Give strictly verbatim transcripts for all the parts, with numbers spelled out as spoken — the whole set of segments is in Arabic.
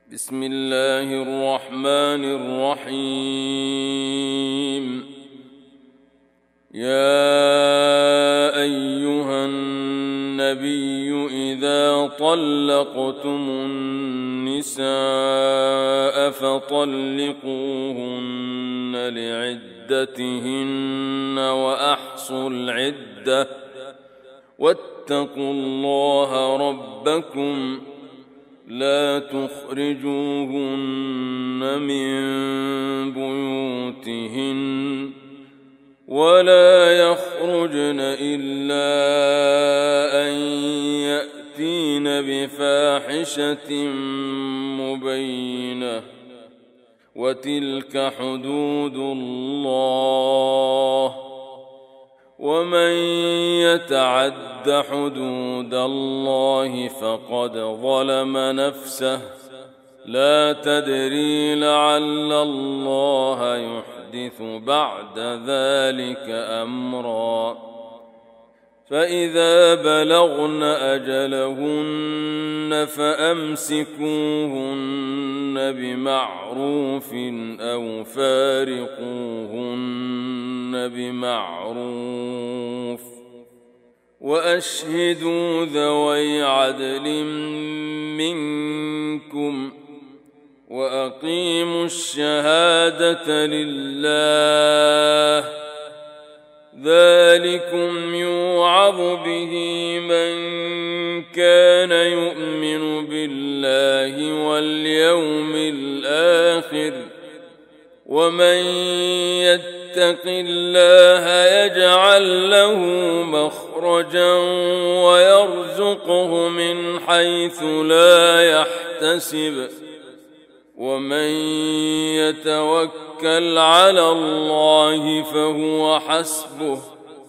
بسم الله الرحمن الرحيم. يا أيها النبي إذا طلقتم النساء فطلقوهن لعدتهن وأحصوا العدة واتقوا الله ربكم لا تخرجوهن من بيوتهن ولا يخرجن إلا أن يأتين بفاحشة مبينة وتلك حدود الله ومن يتعد حدود الله فقد ظلم نفسه لا تدري لعل الله يحدث بعد ذلك أمرا. فإذا بلغن أجلهن فأمسكوهن بمعروف أو فارقوهن بمعروف وأشهدوا ذوي عدل منكم وأقيموا الشهادة لله ذلكم يوعظ به من كان يؤمن بالله واليوم الآخر ومن يتق الله يجعل له مخرجا ويرزقه من حيث لا يحتسب ومن يتوكل على الله فهو حسبه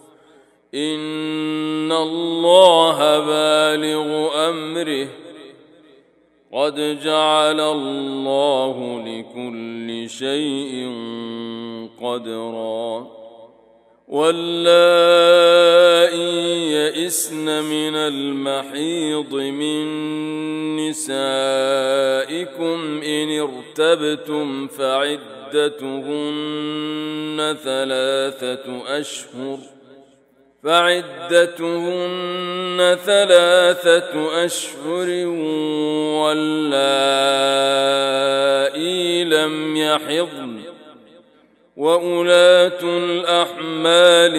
إن الله بالغ أمره قد جعل الله لكل شيء قدرا. واللائي يئسن من المحيض من نسائكم إن ارتبتم فعدتهن ثلاثة أشهر فعدتهن ثلاثة أشهر واللائي لم يحضن وأولاة الأحمال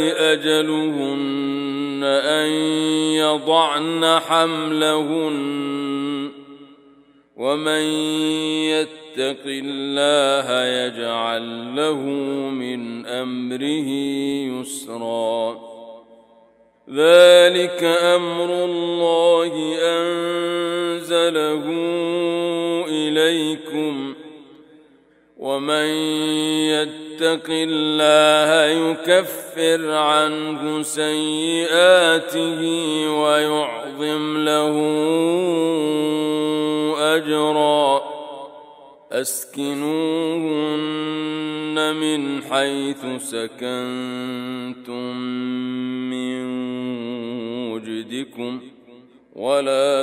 أجلهن أن يضعن حملهن ومن يتق الله يجعل له من أمره يسرا. ذلك أمر الله أنزله إليكم ومن يتق الله يكفر عنه سيئاته ويعظم له أجرا. أسكنوهن من حيث سكنتم من وجدكم ولا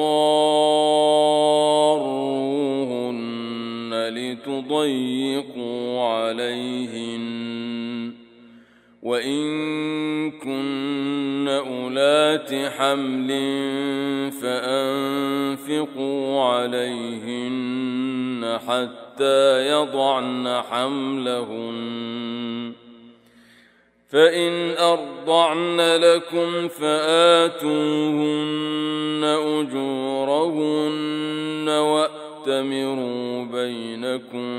تضاروهن لتضيقوا عليهن وإن كن أولات حمل فأنفقوا عليهن حتى يضعن حملهن فإن أرضعن لكم فآتوهن أجورهن وأتمروا بينكم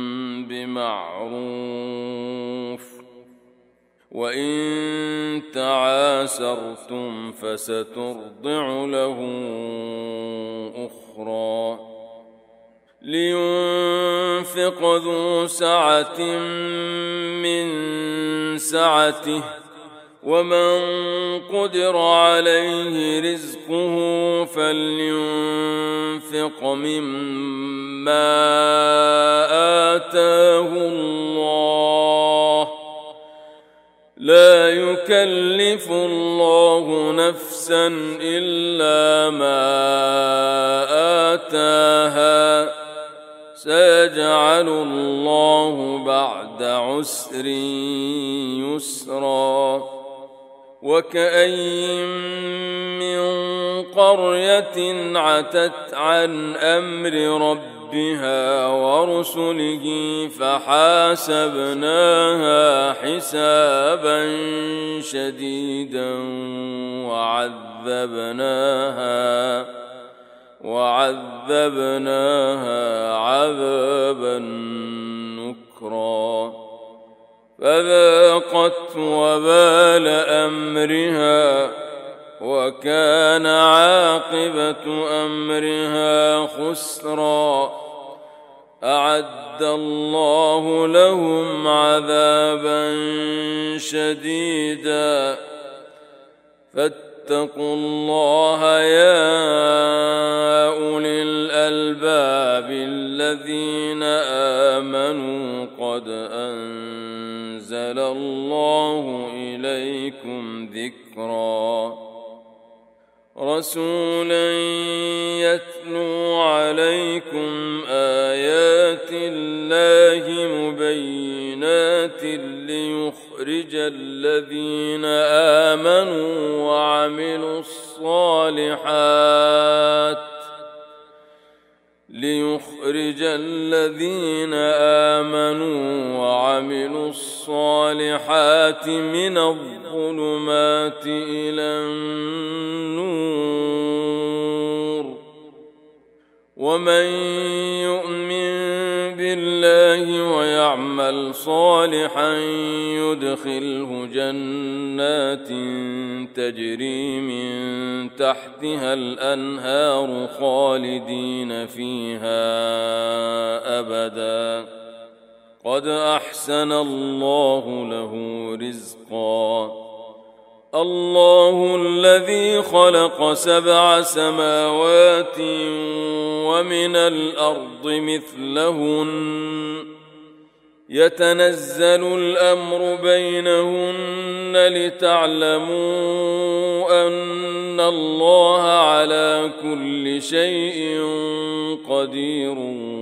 بمعروف وإن تعاسرتم فسترضع له أخرى. لينفق ذو سعة من سعته ومن قدر عليه رزقه فلينفق مما آتاه الله لا يكلف الله نفسا إلا ما آتاها سيجعل الله بعد عسر يسرا وكأين من قرية عتت عن أمر ربها ورسله فحاسبناها حسابا شديدا وعذبناها وعذبناها عذابا نكرا فذاقت وبال أمرها وكان عاقبة أمرها خسرا أعد الله لهم عذابا شديدا فاتقوا الله يا أولي الألباب الذين آمنوا قد أنزل الله إليكم ذكرا رسولا يتلو عليكم آيات الله مبينات ليخرج الذين آمنوا وعملوا الصالحات ليخرج الذين آمنوا وعملوا الصالحات من الظلمات إلى النور ومن يؤمن بالله ويعمل صالحا يدخله جنات تجري من تحتها الأنهار خالدين فيها أبدا قد أحسن الله له رزقا الله الذي خلق سبع سماوات ومن الأرض مثلهن يتنزل الأمر بينهن لتعلموا أن الله على كل شيء قدير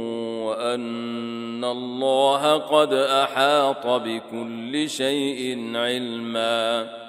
وأن الله قد أحاط بكل شيء علما